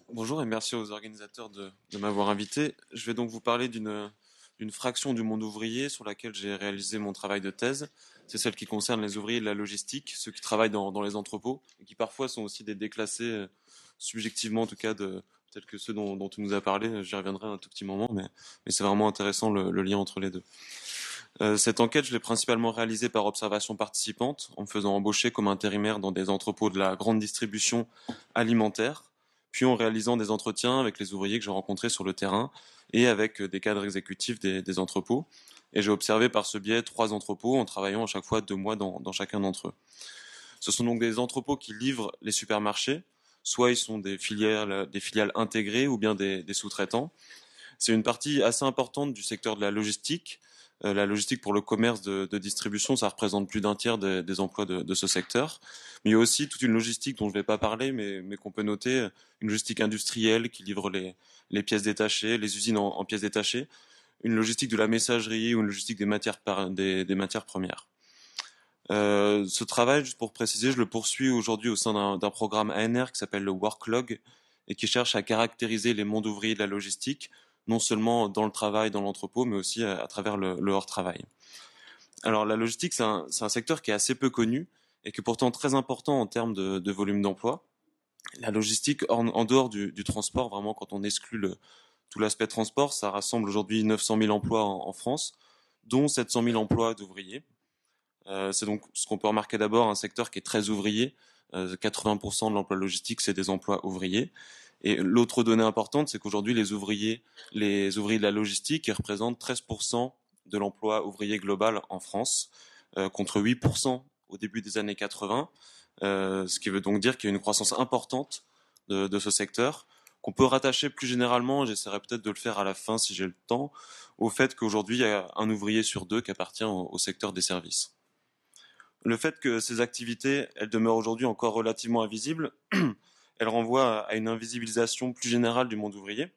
Bonjour et merci aux organisateurs de m'avoir invité. Je vais donc vous parler d'une fraction du monde ouvrier sur laquelle j'ai réalisé mon travail de thèse. C'est celle qui concerne les ouvriers de la logistique, ceux qui travaillent dans les entrepôts et qui parfois sont aussi des déclassés, subjectivement en tout cas, tels que ceux dont tu nous as parlé. J'y reviendrai un tout petit moment, mais c'est vraiment intéressant le lien entre les deux. Cette enquête, je l'ai principalement réalisée par observation participante, en me faisant embaucher comme intérimaire dans des entrepôts de la grande distribution alimentaire, puis en réalisant des entretiens avec les ouvriers que j'ai rencontrés sur le terrain et avec des cadres exécutifs des entrepôts. Et j'ai observé par ce biais 3 entrepôts en travaillant à chaque fois 2 mois dans chacun d'entre eux. Ce sont donc des entrepôts qui livrent les supermarchés, soit ils sont des filiales intégrées ou bien des sous-traitants. C'est une partie assez importante du secteur de la logistique. La logistique pour le commerce de distribution, ça représente plus d'un tiers des emplois de ce secteur. Mais il y a aussi toute une logistique dont je ne vais pas parler, mais qu'on peut noter, une logistique industrielle qui livre les pièces détachées, les usines en pièces détachées, une logistique de la messagerie ou une logistique des matières premières. Ce travail, juste pour préciser, je le poursuis aujourd'hui au sein d'un programme ANR qui s'appelle le Worklog et qui cherche à caractériser les mondes ouvriers de la logistique, non seulement dans le travail, dans l'entrepôt, mais aussi à travers le hors-travail. Alors la logistique, c'est un secteur qui est assez peu connu et qui est pourtant très important en termes de volume d'emploi. La logistique, en dehors du transport, vraiment quand on exclut tout l'aspect transport, ça rassemble aujourd'hui 900 000 emplois en France, dont 700 000 emplois d'ouvriers. C'est donc ce qu'on peut remarquer d'abord, un secteur qui est très ouvrier. 80% de l'emploi logistique, c'est des emplois ouvriers. Et l'autre donnée importante, c'est qu'aujourd'hui, les ouvriers de la logistique, ils représentent 13% de l'emploi ouvrier global en France, contre 8% au début des années 80. Ce qui veut donc dire qu'il y a une croissance importante de ce secteur, qu'on peut rattacher plus généralement, j'essaierai peut-être de le faire à la fin si j'ai le temps, au fait qu'aujourd'hui, il y a un ouvrier sur 2 qui appartient au secteur des services. Le fait que ces activités, elles demeurent aujourd'hui encore relativement invisibles, elles renvoient à une invisibilisation plus générale du monde ouvrier.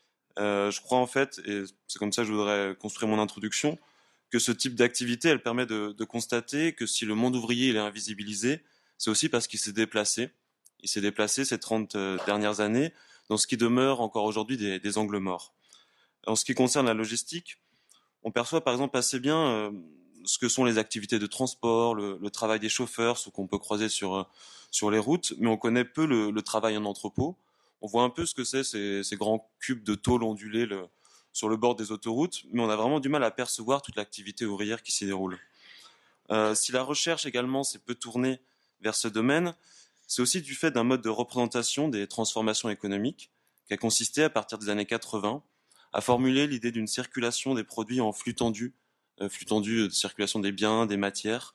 Je crois en fait, et c'est comme ça que je voudrais construire mon introduction, que ce type d'activité, elle permet de constater que si le monde ouvrier il est invisibilisé, c'est aussi parce qu'il s'est déplacé. Il s'est déplacé ces 30 dernières années dans ce qui demeure encore aujourd'hui des angles morts. En ce qui concerne la logistique, on perçoit par exemple assez bien ce que sont les activités de transport, le travail des chauffeurs, ce qu'on peut croiser sur les routes, mais on connaît peu le travail en entrepôt. On voit un peu ce que c'est ces grands cubes de tôle ondulés sur le bord des autoroutes, mais on a vraiment du mal à percevoir toute l'activité ouvrière qui s'y déroule. Si la recherche également s'est peu tournée vers ce domaine, c'est aussi du fait d'un mode de représentation des transformations économiques qui a consisté à partir des années 80 à formuler l'idée d'une circulation des produits en flux tendu de circulation des biens, des matières,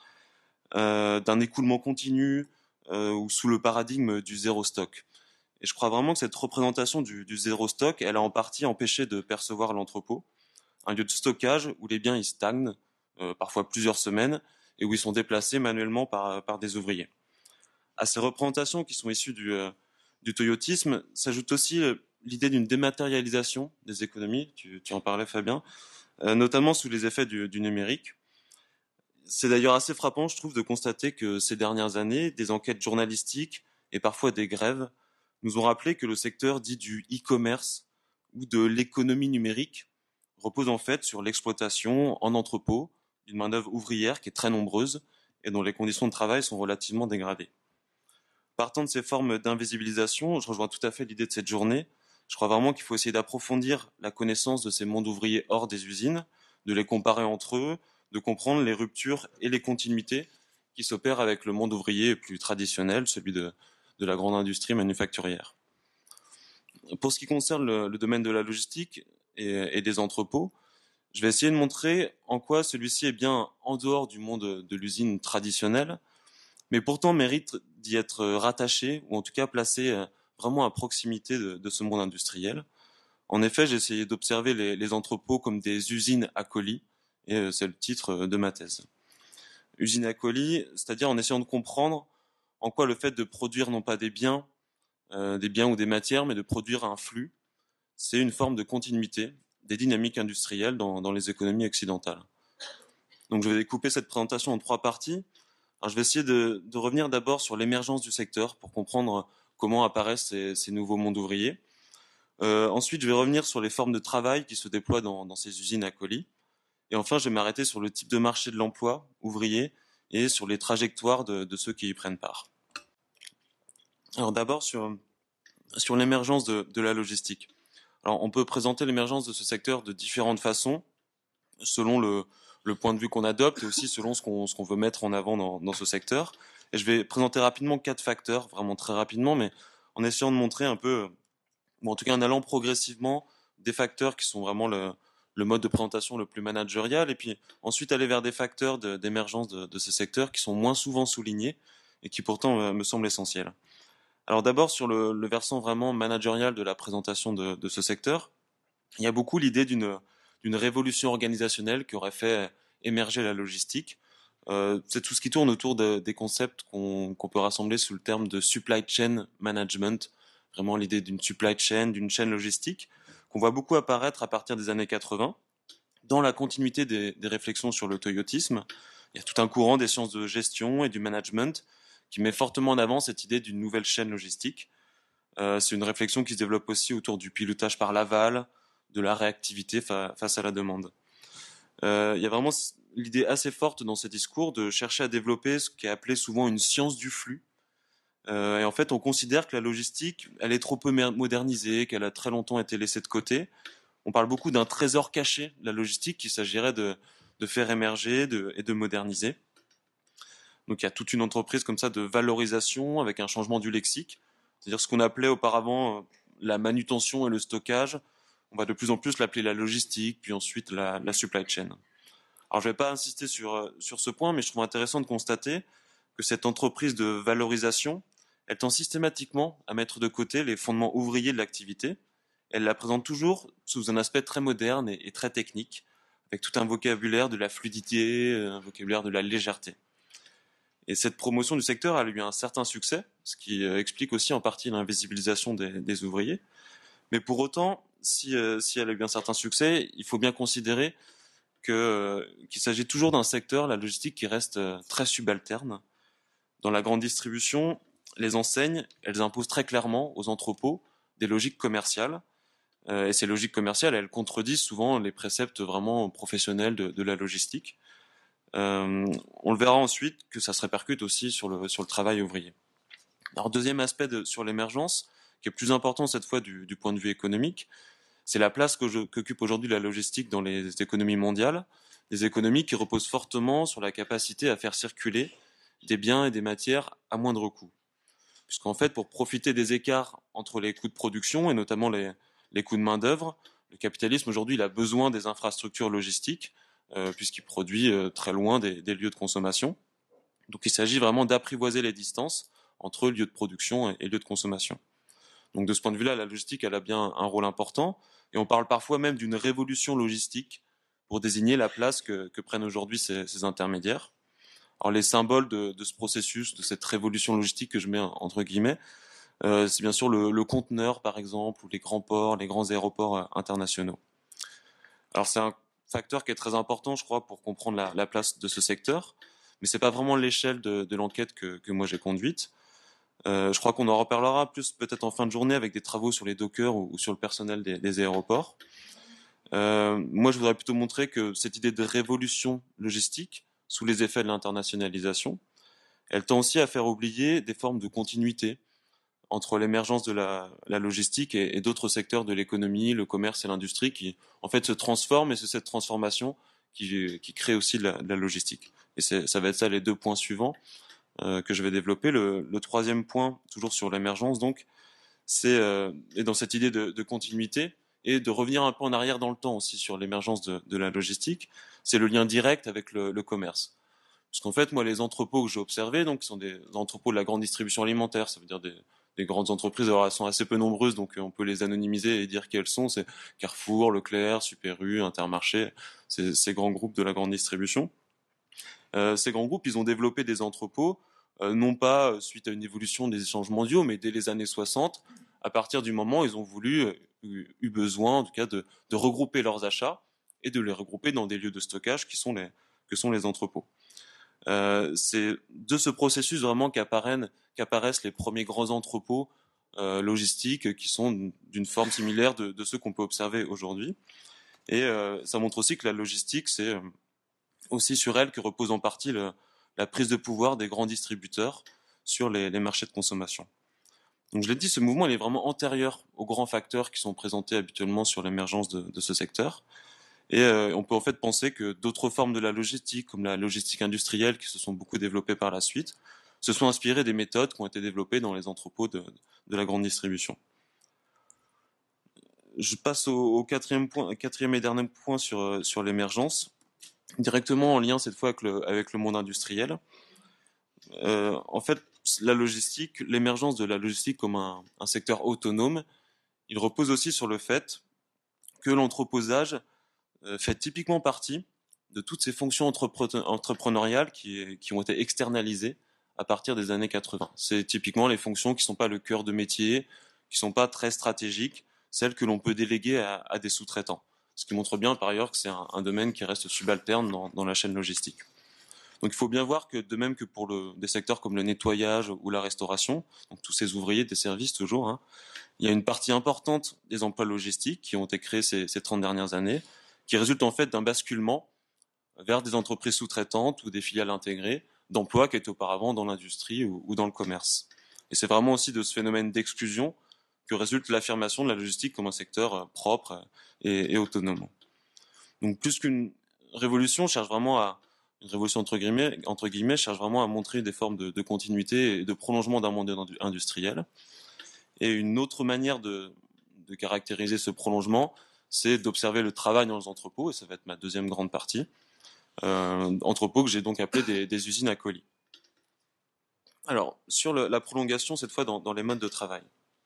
d'un écoulement continu ou sous le paradigme du zéro stock. Et je crois vraiment que cette représentation du zéro stock, elle a en partie empêché de percevoir l'entrepôt, un lieu de stockage où les biens ils stagnent, parfois plusieurs semaines, et où ils sont déplacés manuellement par des ouvriers. À ces représentations qui sont issues du toyotisme s'ajoute aussi l'idée d'une dématérialisation des économies, tu en parlais Fabien, notamment sous les effets du numérique. C'est d'ailleurs assez frappant, je trouve, de constater que ces dernières années, des enquêtes journalistiques et parfois des grèves nous ont rappelé que le secteur dit du e-commerce ou de l'économie numérique repose en fait sur l'exploitation en entrepôt d'une main-d'œuvre ouvrière qui est très nombreuse et dont les conditions de travail sont relativement dégradées. Partant de ces formes d'invisibilisation, je rejoins tout à fait l'idée de cette journée. Je crois vraiment qu'il faut essayer d'approfondir la connaissance de ces mondes ouvriers hors des usines, de les comparer entre eux, de comprendre les ruptures et les continuités qui s'opèrent avec le monde ouvrier plus traditionnel, celui de la grande industrie manufacturière. Pour ce qui concerne le domaine de la logistique et des entrepôts, je vais essayer de montrer en quoi celui-ci est bien en dehors du monde de l'usine traditionnelle, mais pourtant mérite d'y être rattaché, ou en tout cas placé vraiment à proximité de ce monde industriel. En effet, j'ai essayé d'observer les entrepôts comme des usines à colis, et c'est le titre de ma thèse. Usine à colis, c'est-à-dire en essayant de comprendre en quoi le fait de produire non pas des biens ou des matières, mais de produire un flux, c'est une forme de continuité des dynamiques industrielles dans les économies occidentales. Donc je vais découper cette présentation en 3 parties. Alors, je vais essayer de revenir d'abord sur l'émergence du secteur pour comprendre comment apparaissent ces nouveaux mondes ouvriers. Ensuite, je vais revenir sur les formes de travail qui se déploient dans ces usines à colis. Et enfin, je vais m'arrêter sur le type de marché de l'emploi ouvrier et sur les trajectoires de ceux qui y prennent part. Alors d'abord sur l'émergence de la logistique. Alors on peut présenter l'émergence de ce secteur de différentes façons, selon le point de vue qu'on adopte et aussi selon ce qu'on veut mettre en avant dans ce secteur. Et je vais présenter rapidement 4 facteurs, vraiment très rapidement, mais en essayant de montrer un peu, ou en tout cas en allant progressivement des facteurs qui sont vraiment le mode de présentation le plus managérial, et puis ensuite aller vers des facteurs d'émergence de ces secteurs qui sont moins souvent soulignés et qui pourtant me semblent essentiels. Alors d'abord sur le versant vraiment managérial de la présentation de ce secteur, il y a beaucoup l'idée d'une révolution organisationnelle qui aurait fait émerger la logistique. C'est tout ce qui tourne autour des concepts qu'on peut rassembler sous le terme de supply chain management, vraiment l'idée d'une supply chain, d'une chaîne logistique, qu'on voit beaucoup apparaître à partir des années 80, dans la continuité des réflexions sur le toyotisme. Il y a tout un courant des sciences de gestion et du management qui met fortement en avant cette idée d'une nouvelle chaîne logistique. C'est une réflexion qui se développe aussi autour du pilotage par l'aval, de la réactivité face à la demande. Il y a vraiment l'idée assez forte dans ces discours de chercher à développer ce qui est appelé souvent une science du flux. Et en fait, on considère que la logistique, elle est trop peu modernisée, qu'elle a très longtemps été laissée de côté. On parle beaucoup d'un trésor caché, la logistique, qu'il s'agirait de faire émerger et de moderniser. Donc il y a toute une entreprise comme ça de valorisation avec un changement du lexique. C'est-à-dire ce qu'on appelait auparavant la manutention et le stockage, on va de plus en plus l'appeler la logistique, puis ensuite la supply chain. Alors je ne vais pas insister sur ce point, mais je trouve intéressant de constater que cette entreprise de valorisation, elle tend systématiquement à mettre de côté les fondements ouvriers de l'activité. Elle la présente toujours sous un aspect très moderne et très technique, avec tout un vocabulaire de la fluidité, un vocabulaire de la légèreté. Et cette promotion du secteur a eu un certain succès, ce qui explique aussi en partie l'invisibilisation des ouvriers. Mais pour autant, si elle a eu un certain succès, il faut bien considérer qu'il s'agit toujours d'un secteur, la logistique, qui reste très subalterne. Dans la grande distribution, les enseignes, elles imposent très clairement aux entrepôts des logiques commerciales. Et ces logiques commerciales, elles contredisent souvent les préceptes vraiment professionnels de la logistique. On le verra ensuite que ça se répercute aussi sur le travail ouvrier. Alors deuxième aspect sur l'émergence, qui est plus important cette fois du point de vue économique, c'est la place qu'occupe aujourd'hui la logistique dans les économies mondiales, des économies qui reposent fortement sur la capacité à faire circuler des biens et des matières à moindre coût. Puisqu'en fait, pour profiter des écarts entre les coûts de production et notamment les coûts de main-d'œuvre, le capitalisme aujourd'hui il a besoin des infrastructures logistiques, puisqu'il produit très loin des lieux de consommation. Donc il s'agit vraiment d'apprivoiser les distances entre lieux de production et lieux de consommation. Donc de ce point de vue-là, la logistique elle a bien un rôle important, et on parle parfois même d'une révolution logistique pour désigner la place que prennent aujourd'hui ces intermédiaires. Alors les symboles de ce processus, de cette révolution logistique que je mets entre guillemets, c'est bien sûr le conteneur par exemple, ou les grands ports, les grands aéroports internationaux. Alors c'est un facteur qui est très important, je crois, pour comprendre la place de ce secteur, mais c'est pas vraiment l'échelle de l'enquête que moi j'ai conduite. Je crois qu'on en reparlera plus peut-être en fin de journée avec des travaux sur les dockers ou sur le personnel des aéroports. Moi, je voudrais plutôt montrer que cette idée de révolution logistique, sous les effets de l'internationalisation, elle tend aussi à faire oublier des formes de continuité entre l'émergence de la logistique et d'autres secteurs de l'économie, le commerce et l'industrie qui, en fait, se transforment, et c'est cette transformation qui crée aussi de la logistique. Et ça va être ça les deux points suivants que je vais développer. Le troisième point, toujours sur l'émergence, donc, c'est dans cette idée de continuité et de revenir un peu en arrière dans le temps aussi sur l'émergence de la logistique. C'est le lien direct avec le commerce. Parce qu'en fait, moi, les entrepôts que j'ai observés, donc, sont des entrepôts de la grande distribution alimentaire. Ça veut dire des grandes entreprises. Alors, elles sont assez peu nombreuses, donc on peut les anonymiser et dire quelles sont. C'est Carrefour, Leclerc, Super U, Intermarché, ces grands groupes de la grande distribution. Ces grands groupes, ils ont développé des entrepôts, non pas suite à une évolution des échanges mondiaux, mais dès les années 60, à partir du moment où ils ont eu besoin, en tout cas, de regrouper leurs achats et de les regrouper dans des lieux de stockage que sont les entrepôts. C'est de ce processus vraiment qu'apparaissent les premiers grands entrepôts logistiques qui sont d'une forme similaire de ceux qu'on peut observer aujourd'hui. Et ça montre aussi que la logistique, c'est aussi sur elle que repose en partie la prise de pouvoir des grands distributeurs sur les marchés de consommation. Donc je l'ai dit, ce mouvement il est vraiment antérieur aux grands facteurs qui sont présentés habituellement sur l'émergence de ce secteur. Et on peut en fait penser que d'autres formes de la logistique, comme la logistique industrielle, qui se sont beaucoup développées par la suite, se sont inspirées des méthodes qui ont été développées dans les entrepôts de la grande distribution. Je passe au quatrième et dernier point sur l'émergence, directement en lien cette fois avec le monde industriel. En fait, la logistique, l'émergence de la logistique comme un secteur autonome, il repose aussi sur le fait que l'entreposage fait typiquement partie de toutes ces fonctions entrepreneuriales qui ont été externalisées à partir des années 80. C'est typiquement les fonctions qui ne sont pas le cœur de métier, qui ne sont pas très stratégiques, celles que l'on peut déléguer à des sous-traitants. Ce qui montre bien par ailleurs que c'est un domaine qui reste subalterne dans la chaîne logistique. Donc il faut bien voir que de même que pour des secteurs comme le nettoyage ou la restauration, donc tous ces ouvriers des services toujours, hein, il y a une partie importante des emplois logistiques qui ont été créés ces 30 dernières années, qui résulte en fait d'un basculement vers des entreprises sous-traitantes ou des filiales intégrées d'emplois qui étaient auparavant dans l'industrie ou dans le commerce. Et c'est vraiment aussi de ce phénomène d'exclusion que résulte l'affirmation de la logistique comme un secteur propre et autonome. Donc plus qu'une révolution, une révolution entre guillemets cherche vraiment à montrer des formes de continuité et de prolongement d'un monde industriel. Et une autre manière de caractériser ce prolongement, c'est d'observer le travail dans les entrepôts, et ça va être ma deuxième grande partie. Entrepôts que j'ai donc appelés des usines à colis. Alors, sur la prolongation, cette fois dans les modes de travail.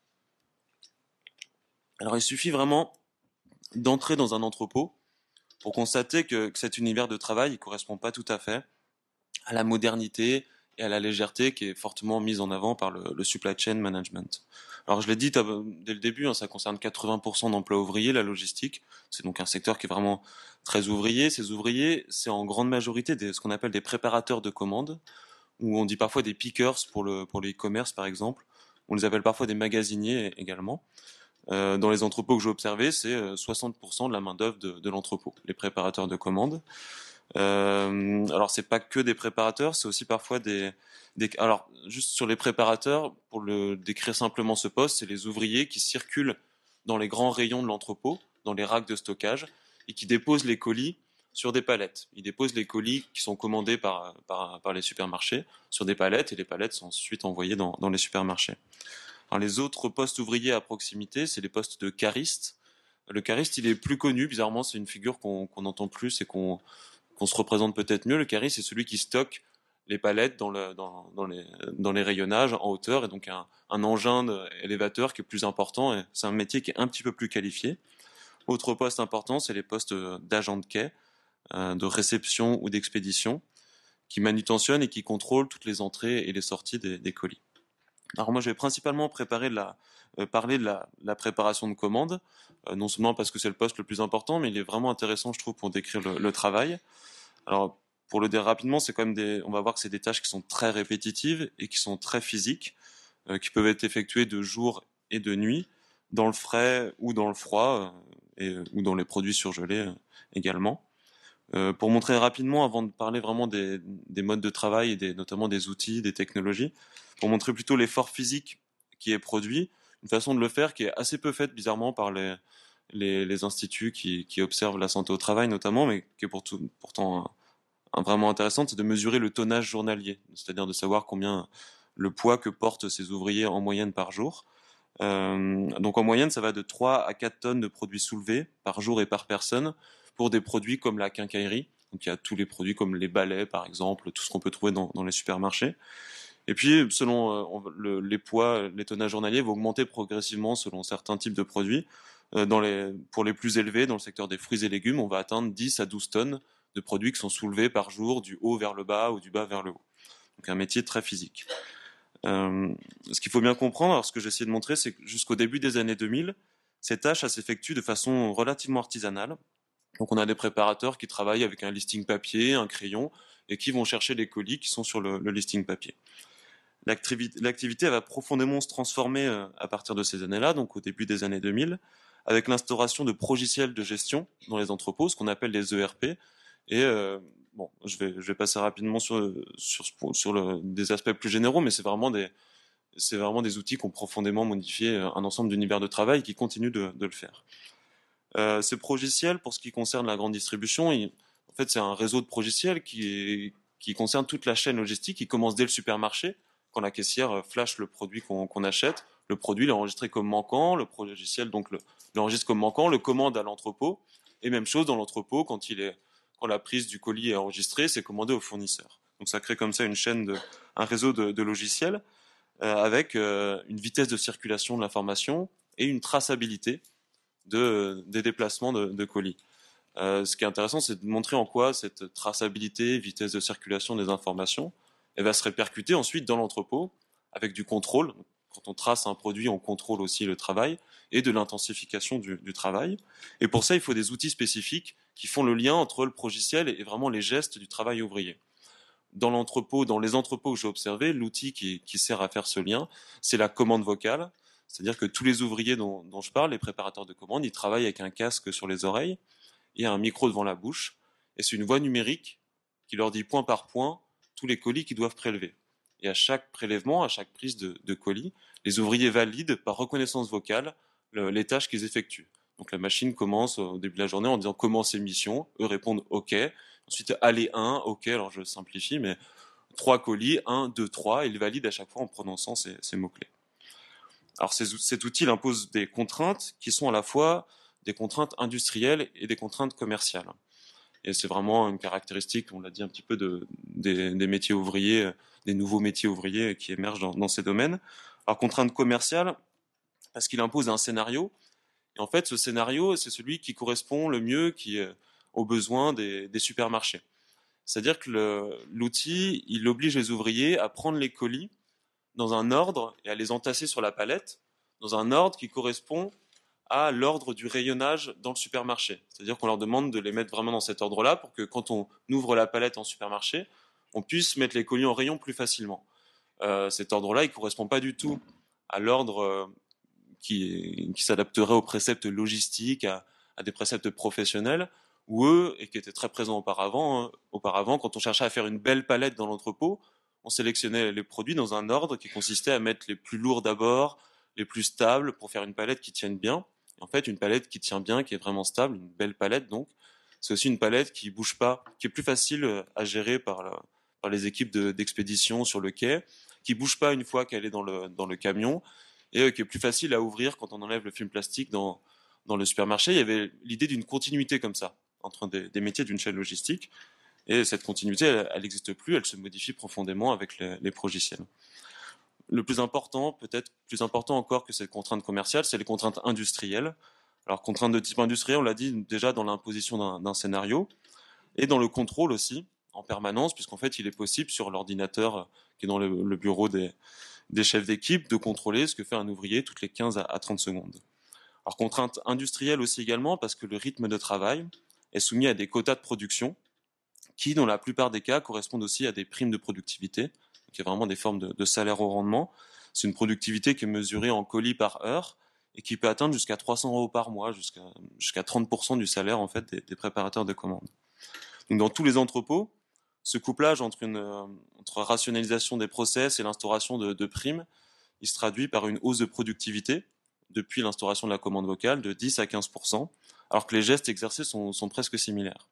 Alors, il suffit vraiment d'entrer dans un entrepôt pour constater que cet univers de travail ne correspond pas tout à fait à la modernité et à la légèreté qui est fortement mise en avant par le supply chain management. Alors je l'ai dit dès le début, hein, ça concerne 80% d'emplois ouvriers, la logistique. C'est donc un secteur qui est vraiment très ouvrier. Ces ouvriers, c'est en grande majorité ce qu'on appelle des préparateurs de commandes, ou on dit parfois des pickers pour le e-commerce par exemple. On les appelle parfois des magasiniers également. Dans les entrepôts que j'ai observés, c'est 60% de la main-d'œuvre de l'entrepôt, les préparateurs de commandes. Alors c'est pas que des préparateurs, c'est aussi parfois alors juste sur les préparateurs, pour le décrire simplement ce poste, c'est les ouvriers qui circulent dans les grands rayons de l'entrepôt, dans les racks de stockage, et qui déposent les colis sur des palettes. Ils déposent les colis qui sont commandés par les supermarchés sur des palettes, et les palettes sont ensuite envoyées dans les supermarchés. Alors les autres postes ouvriers à proximité, c'est les postes de cariste. Le cariste, il est plus connu, bizarrement, c'est une figure qu'on entend plus et qu'on se représente peut-être mieux. Le cariste, c'est celui qui stocke les palettes dans les rayonnages en hauteur, et donc un engin élévateur qui est plus important, et c'est un métier qui est un petit peu plus qualifié. Autre poste important, c'est les postes d'agent de quai, de réception ou d'expédition, qui manutentionnent et qui contrôlent toutes les entrées et les sorties des colis. Alors moi, je vais principalement parler de la préparation de commandes, non seulement parce que c'est le poste le plus important, mais il est vraiment intéressant, je trouve, pour décrire le travail. Alors, pour le dire rapidement, c'est quand même on va voir que c'est des tâches qui sont très répétitives et qui sont très physiques, qui peuvent être effectuées de jour et de nuit, dans le frais ou dans le froid, ou dans les produits surgelés également. Pour montrer rapidement, avant de parler vraiment des modes de travail et notamment des outils, des technologies, pour montrer plutôt l'effort physique qui est produit, une façon de le faire qui est assez peu faite bizarrement par les instituts qui observent la santé au travail notamment, mais qui est pourtant vraiment intéressante, c'est de mesurer le tonnage journalier, c'est-à-dire de savoir combien le poids que portent ces ouvriers en moyenne par jour. Donc en moyenne, ça va de 3 à 4 tonnes de produits soulevés par jour et par personne pour des produits comme la quincaillerie. Donc il y a tous les produits comme les balais par exemple, tout ce qu'on peut trouver dans les supermarchés. Et puis selon les poids, les tonnages journaliers vont augmenter progressivement selon certains types de produits. Pour les plus élevés, dans le secteur des fruits et légumes, on va atteindre 10 à 12 tonnes de produits qui sont soulevés par jour du haut vers le bas ou du bas vers le haut. Donc un métier très physique. Ce qu'il faut bien comprendre, alors ce que j'ai essayé de montrer, c'est que jusqu'au début des années 2000, ces tâches s'effectuent de façon relativement artisanale. Donc on a des préparateurs qui travaillent avec un listing papier, un crayon, et qui vont chercher les colis qui sont sur le listing papier. L'activité va profondément se transformer à partir de ces années-là, donc au début des années 2000, avec l'instauration de progiciels de gestion dans les entrepôts, ce qu'on appelle les ERP. Et bon, je vais passer rapidement sur des aspects plus généraux, mais c'est vraiment des outils qui ont profondément modifié un ensemble d'univers de travail qui continuent de le faire. Ces progiciels, pour ce qui concerne la grande distribution, en fait, c'est un réseau de progiciels qui concerne toute la chaîne logistique, qui commence dès le supermarché, quand la caissière flash le produit qu'on achète. Le produit il est enregistré comme manquant, le progiciel donc l'enregistre comme manquant, le commande à l'entrepôt, et même chose dans l'entrepôt, quand la prise du colis est enregistrée, c'est commandé au fournisseur. Donc ça crée comme ça un réseau de logiciels avec une vitesse de circulation de l'information et une traçabilité des déplacements de colis. Ce qui est intéressant, c'est de montrer en quoi cette traçabilité, vitesse de circulation des informations, elle va se répercuter ensuite dans l'entrepôt avec du contrôle. Quand on trace un produit, on contrôle aussi le travail et de l'intensification du travail. Et pour ça, il faut des outils spécifiques qui font le lien entre le progiciel et vraiment les gestes du travail ouvrier. Dans les entrepôts que j'ai observés, l'outil qui sert à faire ce lien, c'est la commande vocale. C'est-à-dire que tous les ouvriers dont je parle, les préparateurs de commandes, ils travaillent avec un casque sur les oreilles et un micro devant la bouche. Et c'est une voix numérique qui leur dit point par point tous les colis qu'ils doivent prélever. Et à chaque prélèvement, à chaque prise de colis, les ouvriers valident par reconnaissance vocale les tâches qu'ils effectuent. Donc la machine commence au début de la journée en disant commencer mission, eux répondent OK. Ensuite, allez 1, OK, alors je simplifie, mais 3 colis, 1, 2, 3, et ils valident à chaque fois en prononçant ces mots-clés. Alors cet outil il impose des contraintes qui sont à la fois des contraintes industrielles et des contraintes commerciales. Et c'est vraiment une caractéristique, on l'a dit un petit peu, des métiers ouvriers, des nouveaux métiers ouvriers qui émergent dans ces domaines. Alors contrainte commerciale, parce qu'il impose un scénario, et en fait ce scénario c'est celui qui correspond le mieux aux besoins des supermarchés. C'est-à-dire que l'outil, il oblige les ouvriers à prendre les colis dans un ordre et à les entasser sur la palette, dans un ordre qui correspond à l'ordre du rayonnage dans le supermarché. C'est-à-dire qu'on leur demande de les mettre vraiment dans cet ordre-là pour que quand on ouvre la palette en supermarché, on puisse mettre les colis en rayon plus facilement. Cet ordre-là, il ne correspond pas du tout à l'ordre qui s'adapterait aux préceptes logistiques, à des préceptes professionnels, où eux, et qui étaient très présents auparavant, quand on cherchait à faire une belle palette dans l'entrepôt, on sélectionnait les produits dans un ordre qui consistait à mettre les plus lourds d'abord, les plus stables pour faire une palette qui tienne bien. Et en fait, une palette qui tient bien, qui est vraiment stable, une belle palette donc, c'est aussi une palette qui bouge pas, qui est plus facile à gérer par les équipes d'expédition sur le quai, qui bouge pas une fois qu'elle est dans le camion, et qui est plus facile à ouvrir quand on enlève le film plastique dans le supermarché. Il y avait l'idée d'une continuité comme ça, entre des métiers d'une chaîne logistique, et cette continuité, elle n'existe plus, elle se modifie profondément avec les progiciels. Le plus important, peut-être plus important encore que cette contrainte commerciale, c'est les contraintes industrielles. Alors, contraintes de type industriel, on l'a dit déjà dans l'imposition d'un scénario, et dans le contrôle aussi, en permanence, puisqu'en fait, il est possible sur l'ordinateur qui est dans le bureau des chefs d'équipe de contrôler ce que fait un ouvrier toutes les 15 à 30 secondes. Alors, contrainte industrielle aussi également, parce que le rythme de travail est soumis à des quotas de production qui, dans la plupart des cas, correspondent aussi à des primes de productivité, qui est vraiment des formes de salaire au rendement. C'est une productivité qui est mesurée en colis par heure et qui peut atteindre jusqu'à 300 euros par mois, jusqu'à 30% du salaire en fait des préparateurs de commandes. Donc dans tous les entrepôts, ce couplage entre rationalisation des process et l'instauration de primes, il se traduit par une hausse de productivité depuis l'instauration de la commande vocale de 10 à 15%, alors que les gestes exercés sont presque similaires.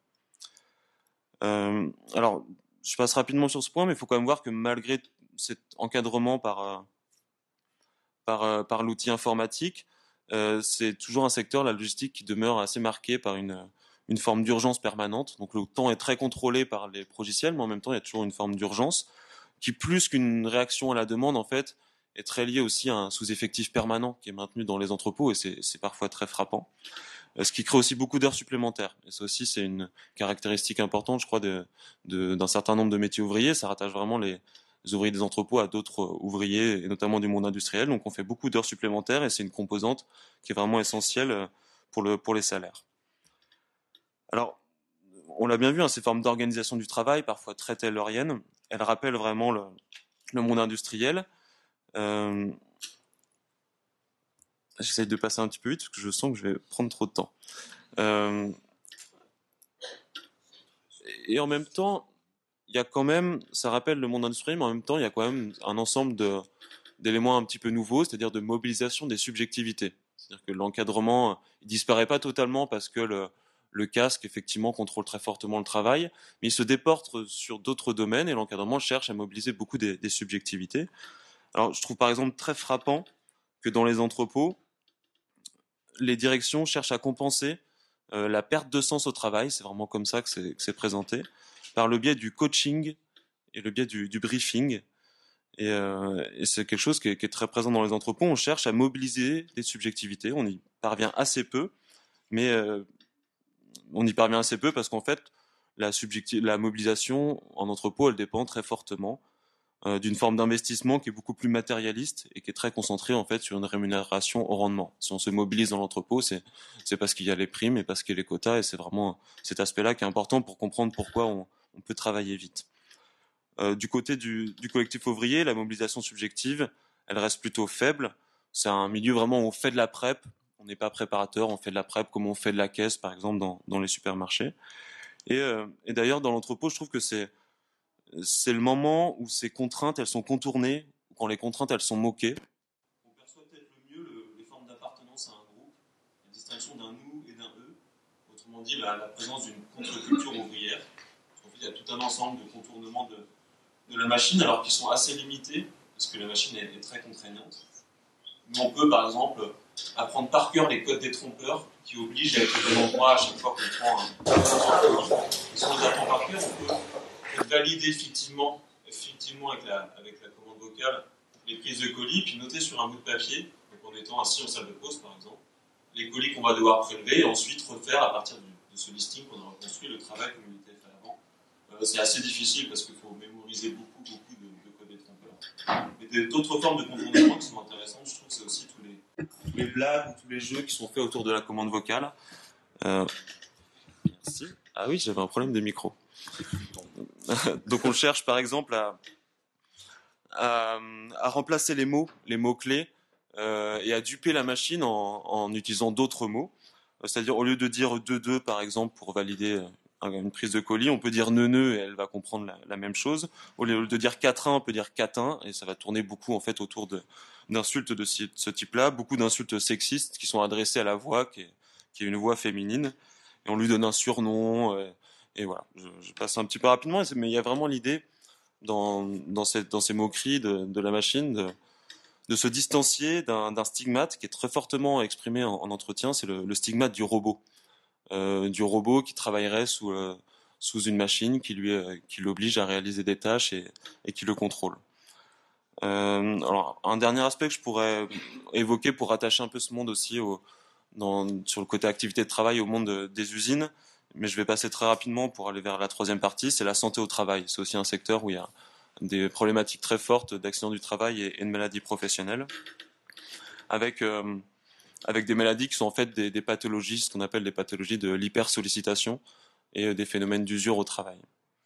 Alors, je passe rapidement sur ce point, mais il faut quand même voir que malgré cet encadrement par l'outil informatique, c'est toujours un secteur, la logistique, qui demeure assez marqué par une forme d'urgence permanente. Donc le temps est très contrôlé par les progiciels, mais en même temps, il y a toujours une forme d'urgence qui, plus qu'une réaction à la demande, en fait, est très liée aussi à un sous-effectif permanent qui est maintenu dans les entrepôts, et c'est parfois très frappant. Ce qui crée aussi beaucoup d'heures supplémentaires. Et ça aussi, c'est une caractéristique importante, je crois, d'un certain nombre de métiers ouvriers. Ça rattache vraiment les ouvriers des entrepôts à d'autres ouvriers, et notamment du monde industriel. Donc on fait beaucoup d'heures supplémentaires et c'est une composante qui est vraiment essentielle pour les salaires. Alors, on l'a bien vu, hein, ces formes d'organisation du travail, parfois très tayloriennes, elles rappellent vraiment le monde industriel. Euh, J'essaie de passer un petit peu vite parce que je sens que je vais prendre trop de temps. Euh, et en même temps, il y a quand même, ça rappelle le monde industriel, mais en même temps, il y a quand même un ensemble d'éléments un petit peu nouveaux, c'est-à-dire de mobilisation des subjectivités. C'est-à-dire que l'encadrement, il disparaît pas totalement parce que le casque, effectivement, contrôle très fortement le travail, mais il se déporte sur d'autres domaines et l'encadrement cherche à mobiliser beaucoup des subjectivités. Alors, je trouve par exemple très frappant que dans les entrepôts, les directions cherchent à compenser la perte de sens au travail, c'est vraiment comme ça que c'est présenté, par le biais du coaching et le biais du briefing. Et c'est quelque chose qui est très présent dans les entrepôts. On cherche à mobiliser des subjectivités. On y parvient assez peu, mais on y parvient assez peu parce qu'en fait, la mobilisation en entrepôt, elle dépend très fortement d'une forme d'investissement qui est beaucoup plus matérialiste et qui est très concentrée en fait sur une rémunération au rendement. Si on se mobilise dans l'entrepôt, c'est parce qu'il y a les primes et parce qu'il y a les quotas, et c'est vraiment cet aspect-là qui est important pour comprendre pourquoi on peut travailler vite. Du côté du collectif ouvrier, la mobilisation subjective, elle reste plutôt faible. C'est un milieu vraiment où on fait de la prep, on n'est pas préparateur, on fait de la prep comme on fait de la caisse par exemple dans les supermarchés. Et d'ailleurs dans l'entrepôt, je trouve que c'est le moment où ces contraintes elles sont contournées, quand les contraintes elles sont moquées. On perçoit peut-être le mieux les formes d'appartenance à un groupe, la distinction d'un nous et d'un eux, autrement dit la présence d'une contre-culture ouvrière. En fait, il y a tout un ensemble de contournements de la machine, alors qu'ils sont assez limités, parce que la machine est très contraignante. Mais on peut, par exemple, apprendre par cœur les codes des trompeurs, qui obligent à être au bon endroit à chaque fois qu'on prend un. Si on les apprend par cœur, on peut valider effectivement avec la commande vocale les prises de colis, puis noter sur un bout de papier, donc en étant assis en salle de pause par exemple, les colis qu'on va devoir prélever, et ensuite refaire à partir de ce listing qu'on a reconstruit le travail comme il était fait avant. C'est assez difficile parce qu'il faut mémoriser beaucoup de codes et trompeurs. Mais d'autres formes de contournement qui sont intéressantes, je trouve que c'est aussi tous les blagues ou tous les jeux qui sont faits autour de la commande vocale. Merci. Ah oui, j'avais un problème de micro. Donc on cherche par exemple à remplacer les mots clés, et à duper la machine en utilisant d'autres mots. C'est-à-dire au lieu de dire 2-2 par exemple pour valider une prise de colis, on peut dire neuneu et elle va comprendre la même chose. Au lieu de dire 4-1, on peut dire 4-1 et ça va tourner beaucoup en fait autour d'insultes de ce type-là, beaucoup d'insultes sexistes qui sont adressées à la voix qui est une voix féminine, et on lui donne un surnom. Et voilà, je passe un petit peu rapidement, mais il y a vraiment l'idée dans ces moqueries de la machine de se distancier d'un stigmate qui est très fortement exprimé en entretien, c'est le stigmate du robot qui travaillerait sous une machine qui l'oblige à réaliser des tâches et qui le contrôle. Alors, un dernier aspect que je pourrais évoquer pour rattacher un peu ce monde aussi sur le côté activité de travail au monde des usines, mais je vais passer très rapidement pour aller vers la troisième partie, c'est la santé au travail. C'est aussi un secteur où il y a des problématiques très fortes d'accidents du travail et de maladies professionnelles, avec, euh, avec des maladies qui sont en fait des pathologies, ce qu'on appelle des pathologies de l'hypersollicitation et des phénomènes d'usure au travail.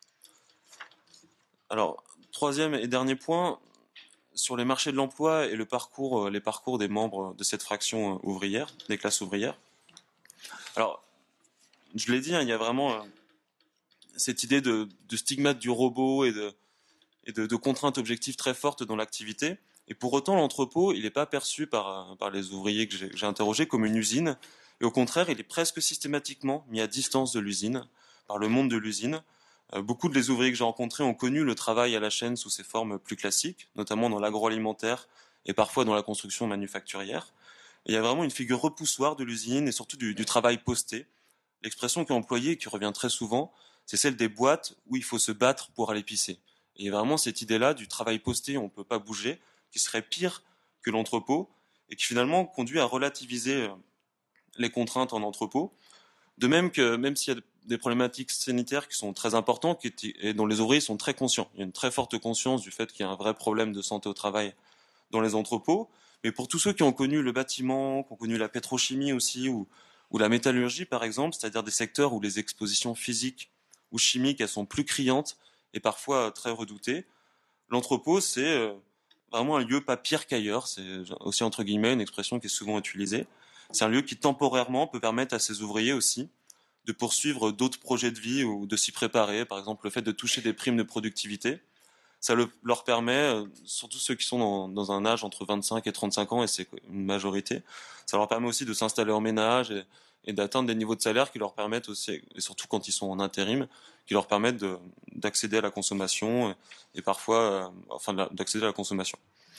Alors, troisième et dernier point, sur les marchés de l'emploi et les parcours des membres de cette fraction ouvrière, des classes ouvrières. Alors, je l'ai dit, hein, il y a vraiment cette idée de stigmate du robot et de contraintes objectives très fortes dans l'activité. Et pour autant, l'entrepôt, il n'est pas perçu par les ouvriers que j'ai interrogés comme une usine. Et au contraire, il est presque systématiquement mis à distance de l'usine, par le monde de l'usine. Beaucoup des ouvriers que j'ai rencontrés ont connu le travail à la chaîne sous ses formes plus classiques, notamment dans l'agroalimentaire et parfois dans la construction manufacturière. Et il y a vraiment une figure repoussoire de l'usine et surtout du travail posté. L'expression qui est employée et qui revient très souvent, c'est celle des boîtes où il faut se battre pour aller pisser. Et il y a vraiment cette idée-là du travail posté où on ne peut pas bouger, qui serait pire que l'entrepôt, et qui finalement conduit à relativiser les contraintes en entrepôt. De même que, même s'il y a des problématiques sanitaires qui sont très importantes et dont les ouvriers sont très conscients, il y a une très forte conscience du fait qu'il y a un vrai problème de santé au travail dans les entrepôts, mais pour tous ceux qui ont connu le bâtiment, qui ont connu la pétrochimie aussi, ou la métallurgie par exemple, c'est-à-dire des secteurs où les expositions physiques ou chimiques elles sont plus criantes et parfois très redoutées, l'entrepôt, c'est vraiment un lieu pas pire qu'ailleurs. C'est aussi entre guillemets une expression qui est souvent utilisée. C'est un lieu qui temporairement peut permettre à ses ouvriers aussi de poursuivre d'autres projets de vie ou de s'y préparer. Par exemple, le fait de toucher des primes de productivité, ça leur permet, surtout ceux qui sont dans un âge entre 25 et 35 ans, et c'est une majorité, ça leur permet aussi de s'installer en ménage et d'atteindre des niveaux de salaire qui leur permettent aussi, et surtout quand ils sont en intérim, qui leur permettent d'accéder à la consommation et parfois, d'accéder à la consommation.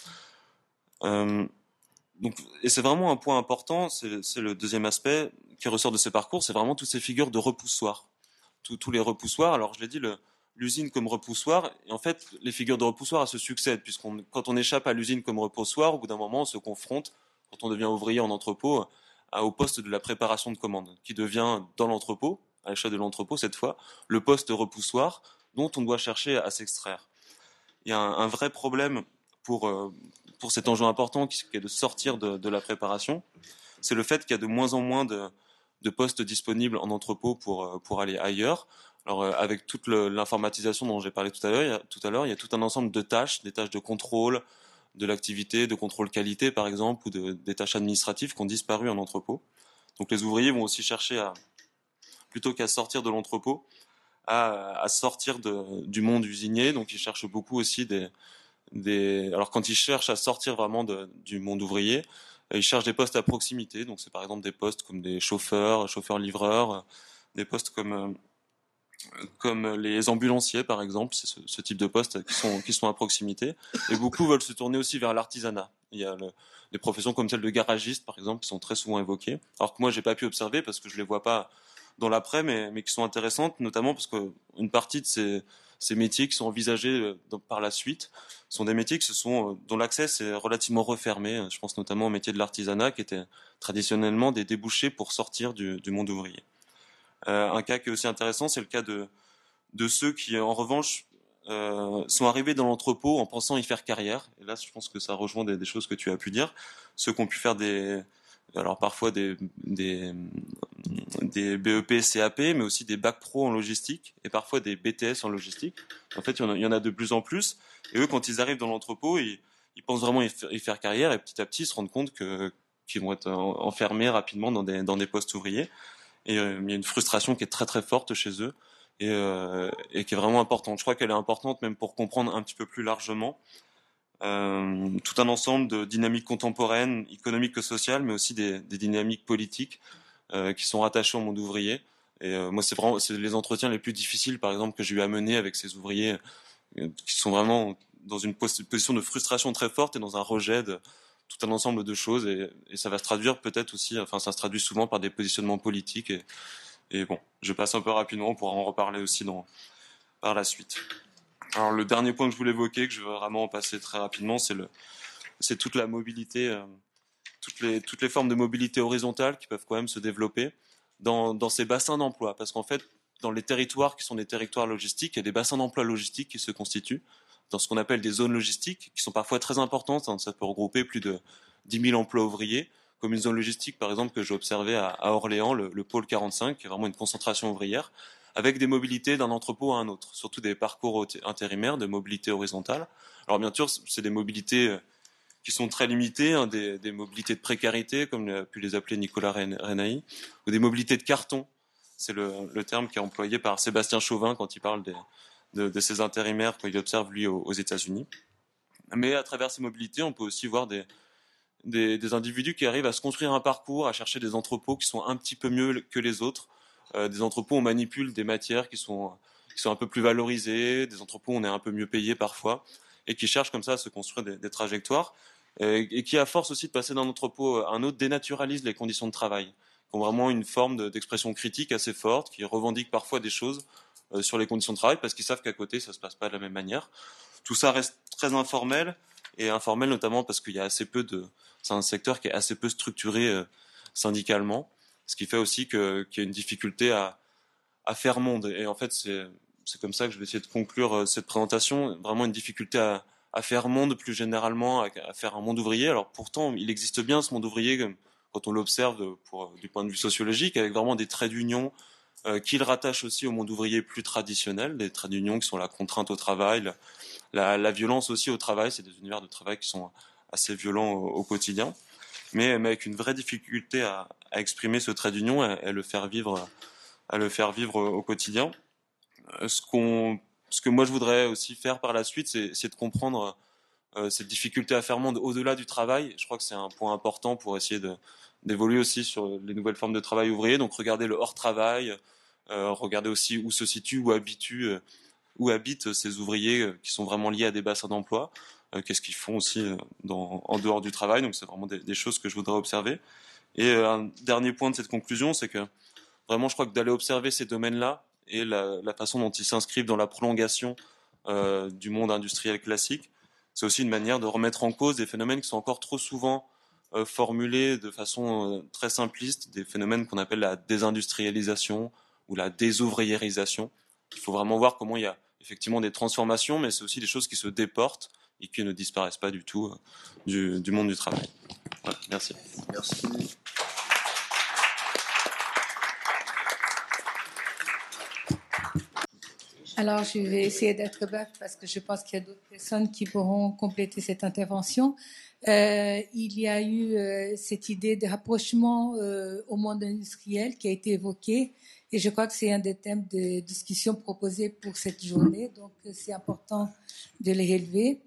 Euh, donc, et c'est vraiment un point important, c'est le deuxième aspect qui ressort de ces parcours, c'est vraiment toutes ces figures de repoussoirs. Tous les repoussoirs, alors je l'ai dit, l'usine comme repoussoir, et en fait, les figures de repoussoir, elles se succèdent, quand on échappe à l'usine comme repoussoir, au bout d'un moment, on se confronte, quand on devient ouvrier en entrepôt, au poste de la préparation de commandes, qui devient, dans l'entrepôt, à l'échelle de l'entrepôt cette fois, le poste repoussoir dont on doit chercher à s'extraire. Il y a un vrai problème pour, euh, pour cet enjeu important qui est de sortir de la préparation, c'est le fait qu'il y a de moins en moins de postes disponibles en entrepôt pour aller ailleurs. Alors avec toute l'informatisation dont j'ai parlé tout à l'heure, il y a tout un ensemble de tâches, des tâches de contrôle de l'activité, de contrôle qualité par exemple, ou des tâches administratives qui ont disparu en entrepôt. Donc les ouvriers vont aussi chercher plutôt qu'à sortir de l'entrepôt, à sortir du monde usinier. Donc ils cherchent beaucoup aussi alors quand ils cherchent à sortir vraiment du monde ouvrier, ils cherchent des postes à proximité. Donc c'est par exemple des postes comme des chauffeurs-livreurs, des postes comme les ambulanciers par exemple. C'est ce type de postes qui sont à proximité. Et beaucoup veulent se tourner aussi vers l'artisanat. Il y a des professions comme celle de garagiste par exemple qui sont très souvent évoquées. Alors que moi j'ai pas pu observer parce que je les vois pas dans l'après, mais qui sont intéressantes, notamment parce que une partie de ces métiers qui sont envisagés par la suite sont des métiers dont l'accès est relativement refermé. Je pense notamment au métier de l'artisanat qui étaient traditionnellement des débouchés pour sortir du monde ouvrier. Un cas qui est aussi intéressant, c'est le cas de ceux qui, en revanche, sont arrivés dans l'entrepôt en pensant y faire carrière. Et là, je pense que ça rejoint des choses que tu as pu dire. Ceux qui ont pu faire alors parfois des BEP, CAP, mais aussi des bacs pro en logistique et parfois des BTS en logistique. En fait, il y en a de plus en plus. Et eux, quand ils arrivent dans l'entrepôt, ils pensent vraiment y faire carrière et petit à petit, ils se rendent compte qu'ils vont être enfermés rapidement dans des postes ouvriers. Et il y a une frustration qui est très très forte chez eux et qui est vraiment importante. Je crois qu'elle est importante même pour comprendre un petit peu plus largement tout un ensemble de dynamiques contemporaines, économiques que sociales, mais aussi des dynamiques politiques qui sont rattachées au monde ouvrier. Et moi, c'est les entretiens les plus difficiles, par exemple, que j'ai eu à mener avec ces ouvriers qui sont vraiment dans une position de frustration très forte et dans un rejet de tout un ensemble de choses. Et ça va se traduire peut-être aussi, enfin, ça se traduit souvent par des positionnements politiques. Et bon, je passe un peu rapidement, on pourra en reparler aussi par la suite. Alors le dernier point que je voulais évoquer, que je veux vraiment en passer très rapidement, c'est toute la mobilité, toutes les formes de mobilité horizontale qui peuvent quand même se développer dans ces bassins d'emploi. Parce qu'en fait, dans les territoires qui sont des territoires logistiques, il y a des bassins d'emploi logistiques qui se constituent dans ce qu'on appelle des zones logistiques, qui sont parfois très importantes. Ça peut regrouper plus de 10 000 emplois ouvriers, comme une zone logistique, par exemple, que j'ai observé à Orléans, le pôle 45, qui est vraiment une concentration ouvrière, avec des mobilités d'un entrepôt à un autre, surtout des parcours intérimaires de mobilité horizontale. Alors bien sûr, c'est des mobilités qui sont très limitées, hein, des mobilités de précarité, comme a pu les appeler Nicolas Renaï, ou des mobilités de carton. C'est le terme qui est employé par Sébastien Chauvin quand il parle de ces intérimaires qu'il observe lui aux États-Unis. Mais à travers ces mobilités, on peut aussi voir des individus qui arrivent à se construire un parcours, à chercher des entrepôts qui sont un petit peu mieux que les autres. Des entrepôts où on manipule des matières qui sont un peu plus valorisées, des entrepôts où on est un peu mieux payé parfois, et qui cherchent comme ça à se construire des trajectoires, et qui, à force aussi de passer d'un entrepôt à un autre, dénaturalisent les conditions de travail, qui ont vraiment une forme d'expression critique assez forte, qui revendiquent parfois des choses sur les conditions de travail, parce qu'ils savent qu'à côté, ça se passe pas de la même manière. Tout ça reste très informel, et informel notamment parce qu'il y a c'est un secteur qui est assez peu structuré syndicalement, ce qui fait aussi qu'il y a une difficulté à faire monde. Et en fait, c'est comme ça que je vais essayer de conclure cette présentation. Vraiment une difficulté à faire monde plus généralement, à faire un monde ouvrier. Alors pourtant, il existe bien ce monde ouvrier quand on l'observe du point de vue sociologique, avec vraiment des traits d'union, qu'il rattache aussi au monde ouvrier plus traditionnel, des trades d'union qui sont la contrainte au travail, la violence aussi au travail. C'est des univers de travail qui sont assez violents au quotidien, mais avec une vraie difficulté à exprimer ce trait d'union et à le faire vivre, au quotidien. Ce ce que moi je voudrais aussi faire par la suite, c'est de comprendre cette difficulté à faire monde au-delà du travail. Je crois que c'est un point important pour essayer d'évoluer aussi sur les nouvelles formes de travail ouvrier. Donc regarder le hors-travail, regarder aussi où se situent, où habitent ces ouvriers qui sont vraiment liés à des bassins d'emploi. Qu'est-ce qu'ils font aussi en dehors du travail. Donc c'est vraiment des choses que je voudrais observer. Et un dernier point de cette conclusion, c'est que vraiment je crois que d'aller observer ces domaines-là et la façon dont ils s'inscrivent dans la prolongation du monde industriel classique, c'est aussi une manière de remettre en cause des phénomènes qui sont encore trop souvent formulés de façon très simpliste, des phénomènes qu'on appelle la désindustrialisation ou la désouvriérisation. Il faut vraiment voir comment il y a effectivement des transformations, mais c'est aussi des choses qui se déportent et qui ne disparaissent pas du tout du monde du travail. Voilà, merci. Merci. Alors, je vais essayer d'être bref parce que je pense qu'il y a d'autres personnes qui pourront compléter cette intervention. Il y a eu cette idée de rapprochement au monde industriel qui a été évoquée et je crois que c'est un des thèmes de discussion proposés pour cette journée, donc c'est important de les relever.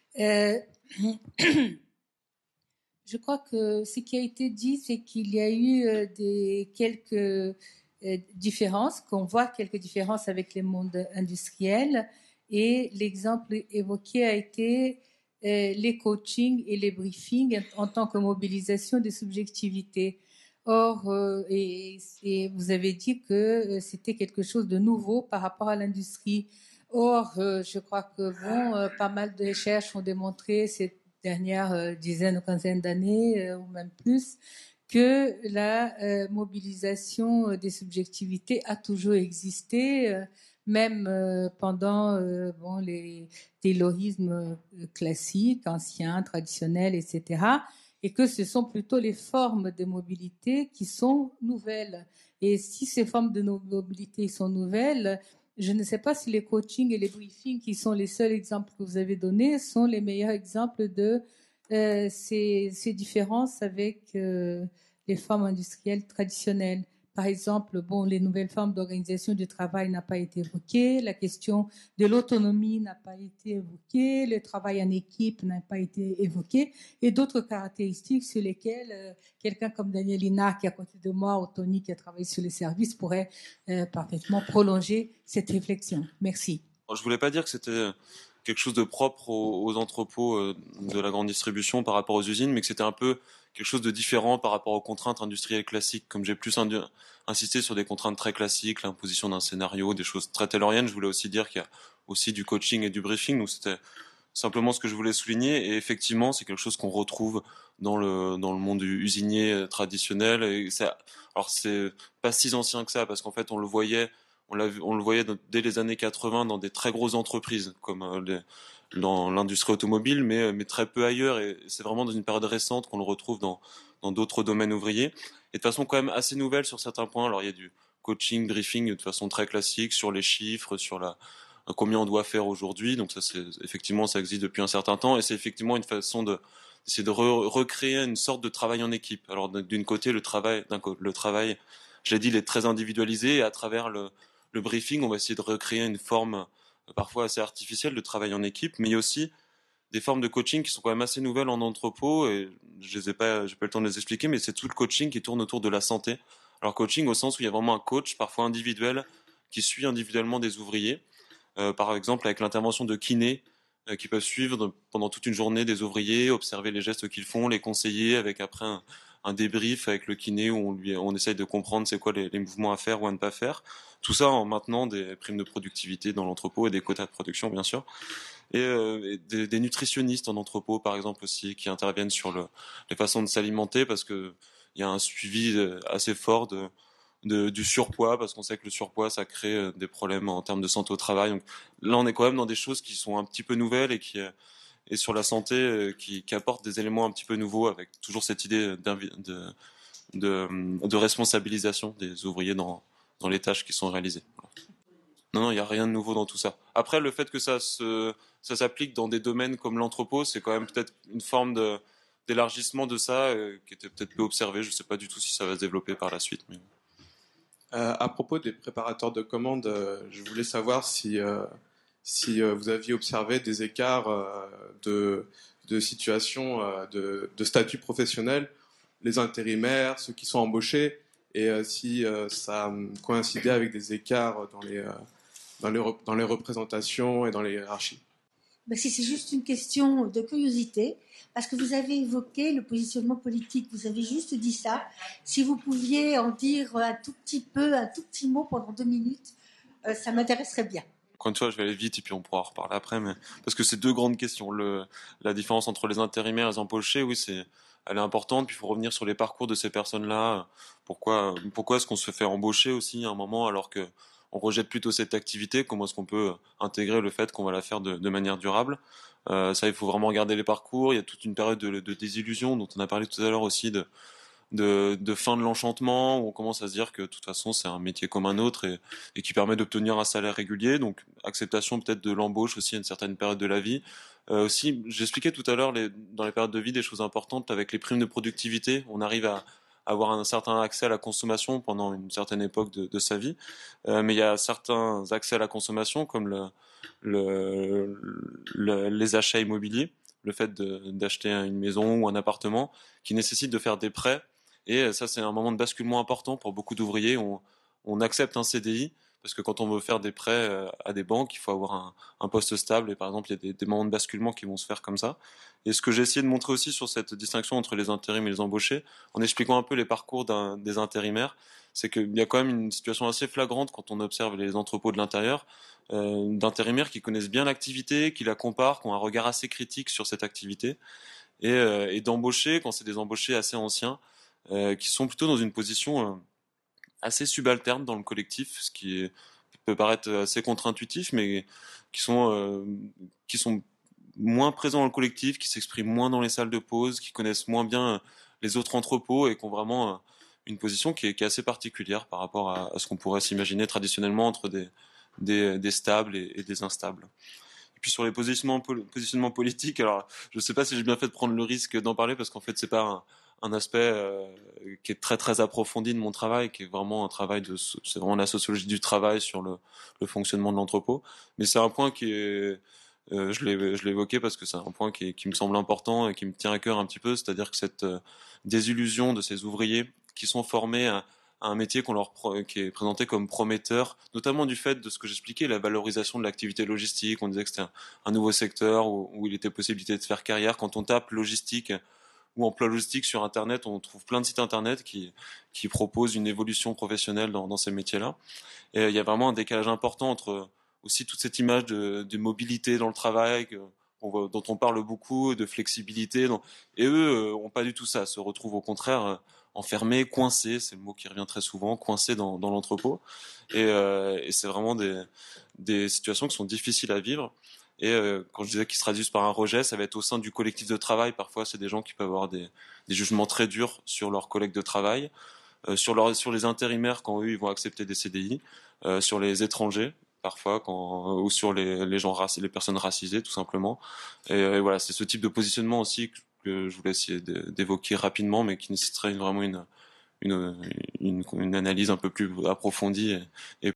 Je crois que ce qui a été dit, c'est qu'il y a eu quelques différences, qu'on voit quelques différences avec les mondes industriels. Et l'exemple évoqué a été les coachings et les briefings en tant que mobilisation des subjectivités. Or, et vous avez dit que c'était quelque chose de nouveau par rapport à l'industrie. Or, je crois que pas mal de recherches ont démontré cette dernière dizaine ou quinzaine d'années, ou même plus, que la mobilisation des subjectivités a toujours existé, même pendant les taylorismes classiques, anciens, traditionnels, etc., et que ce sont plutôt les formes de mobilité qui sont nouvelles. Et si ces formes de mobilité sont nouvelles, je ne sais pas si les coachings et les briefings, qui sont les seuls exemples que vous avez donnés, sont les meilleurs exemples de ces différences avec les formes industrielles traditionnelles. Par exemple, les nouvelles formes d'organisation du travail n'ont pas été évoquées, la question de l'autonomie n'a pas été évoquée, le travail en équipe n'a pas été évoqué, et d'autres caractéristiques sur lesquelles quelqu'un comme Daniel Linard, qui est à côté de moi, ou Tony, qui a travaillé sur les services, pourrait parfaitement prolonger cette réflexion. Merci. Je voulais pas dire que c'était quelque chose de propre aux entrepôts de la grande distribution par rapport aux usines, mais que c'était un peu quelque chose de différent par rapport aux contraintes industrielles classiques. Comme j'ai plus insisté sur des contraintes très classiques, l'imposition d'un scénario, des choses très tayloriennes, je voulais aussi dire qu'il y a aussi du coaching et du briefing. Donc c'était simplement ce que je voulais souligner. Et effectivement, c'est quelque chose qu'on retrouve dans le monde usinier traditionnel. Et alors c'est pas si ancien que ça, parce qu'en fait on le voyait dès les années 80 dans des très grosses entreprises comme dans l'industrie automobile, mais très peu ailleurs. Et c'est vraiment dans une période récente qu'on le retrouve dans d'autres domaines ouvriers. Et de façon quand même assez nouvelle sur certains points. Alors il y a du coaching, briefing de façon très classique sur les chiffres, sur combien on doit faire aujourd'hui. Donc ça, effectivement, ça existe depuis un certain temps. Et c'est effectivement une façon d'essayer de recréer une sorte de travail en équipe. Alors d'une côté, le travail, je l'ai dit, il est très individualisé. Et à travers le briefing, on va essayer de recréer une forme parfois assez artificielle de travail en équipe, mais il y a aussi des formes de coaching qui sont quand même assez nouvelles en entrepôt, et j'ai pas le temps de les expliquer, mais c'est tout le coaching qui tourne autour de la santé. Alors coaching au sens où il y a vraiment un coach, parfois individuel, qui suit individuellement des ouvriers, par exemple avec l'intervention de kinés, qui peuvent suivre pendant toute une journée des ouvriers, observer les gestes qu'ils font, les conseiller, avec après un débrief avec le kiné où on essaye de comprendre c'est quoi les mouvements à faire ou à ne pas faire. Tout ça en maintenant des primes de productivité dans l'entrepôt et des quotas de production, bien sûr. Et des nutritionnistes en entrepôt, par exemple, aussi, qui interviennent sur les façons de s'alimenter, parce que il y a un suivi assez fort du surpoids, parce qu'on sait que le surpoids, ça crée des problèmes en termes de santé au travail. Donc là, on est quand même dans des choses qui sont un petit peu nouvelles et sur la santé qui apportent des éléments un petit peu nouveaux, avec toujours cette idée de responsabilisation des ouvriers dans dans les tâches qui sont réalisées. Non, non, il n'y a rien de nouveau dans tout ça. Après, le fait que ça s'applique dans des domaines comme l'entrepôt, c'est quand même peut-être une forme d'élargissement de ça qui était peut-être peu observé. Je ne sais pas du tout si ça va se développer par la suite. Mais... À propos des préparateurs de commandes, je voulais savoir si vous aviez observé des écarts de situation, de statut professionnel, les intérimaires, ceux qui sont embauchés, et si ça coïncidait avec des écarts dans les représentations et dans les hiérarchies. Ben, si c'est juste une question de curiosité, parce que vous avez évoqué le positionnement politique, vous avez juste dit ça. Si vous pouviez en dire un tout petit mot pendant 2 minutes, ça m'intéresserait bien. Encore une fois, je vais aller vite et puis on pourra en reparler après, mais parce que c'est deux grandes questions. La différence entre les intérimaires et les embauchés, oui, elle est importante. Puis il faut revenir sur les parcours de ces personnes-là. Pourquoi est-ce qu'on se fait embaucher aussi à un moment alors que on rejette plutôt cette activité? Comment est-ce qu'on peut intégrer le fait qu'on va la faire de manière durable? Ça, il faut vraiment regarder les parcours. Il y a toute une période de désillusion dont on a parlé tout à l'heure aussi, de fin de l'enchantement, où on commence à se dire que de toute façon c'est un métier comme un autre et qui permet d'obtenir un salaire régulier, donc acceptation peut-être de l'embauche aussi à une certaine période de la vie. Aussi, j'expliquais tout à l'heure dans les périodes de vie des choses importantes avec les primes de productivité, on arrive à avoir un certain accès à la consommation pendant une certaine époque de sa vie, mais il y a certains accès à la consommation comme les achats immobiliers, le fait d'acheter une maison ou un appartement qui nécessite de faire des prêts. Et ça, c'est un moment de basculement important pour beaucoup d'ouvriers. On accepte un CDI parce que quand on veut faire des prêts à des banques, il faut avoir un poste stable. Et par exemple, il y a des moments de basculement qui vont se faire comme ça. Et ce que j'ai essayé de montrer aussi sur cette distinction entre les intérims et les embauchés, en expliquant un peu les parcours des intérimaires, c'est qu'il y a quand même une situation assez flagrante quand on observe les entrepôts de l'intérieur, d'intérimaires qui connaissent bien l'activité, qui la comparent, qui ont un regard assez critique sur cette activité, et d'embauchés, quand c'est des embauchés assez anciens, qui sont plutôt dans une position assez subalterne dans le collectif, peut paraître assez contre-intuitif, mais qui sont moins présents dans le collectif, qui s'expriment moins dans les salles de pause, qui connaissent moins bien les autres entrepôts et qui ont vraiment une position qui est assez particulière par rapport à ce qu'on pourrait s'imaginer traditionnellement entre des stables et des instables. Et puis sur les positionnements politiques, alors je ne sais pas si j'ai bien fait de prendre le risque d'en parler parce qu'en fait c'est pas un aspect qui est très très approfondi de mon travail, qui est vraiment un travail c'est vraiment la sociologie du travail sur le fonctionnement de l'entrepôt. Mais c'est un point qui est, je l'ai évoqué parce que c'est un point qui me semble important et qui me tient à cœur un petit peu, c'est-à-dire que cette désillusion de ces ouvriers qui sont formés à un métier qui est présenté comme prometteur, notamment du fait de ce que j'expliquais, la valorisation de l'activité logistique. On disait que c'était un nouveau secteur où il était possibilité de faire carrière. Quand on tape logistique ou emploi logistique sur Internet, on trouve plein de sites Internet qui proposent une évolution professionnelle dans ces métiers-là. Et il y a vraiment un décalage important entre aussi toute cette image de mobilité dans le travail, dont on parle beaucoup, de flexibilité. Et eux ont pas du tout ça, se retrouvent au contraire enfermés, coincés, c'est le mot qui revient très souvent, coincés dans l'entrepôt. Et c'est vraiment des situations qui sont difficiles à vivre. Et quand je disais qu'ils se traduisent par un rejet, ça va être au sein du collectif de travail. Parfois, c'est des gens qui peuvent avoir des jugements très durs sur leurs collègues de travail, sur les intérimaires quand eux ils vont accepter des CDI, sur les étrangers parfois ou sur les personnes racisées tout simplement. Et voilà, c'est ce type de positionnement aussi que je voulais essayer d'évoquer rapidement, mais qui nécessiterait vraiment une analyse un peu plus approfondie et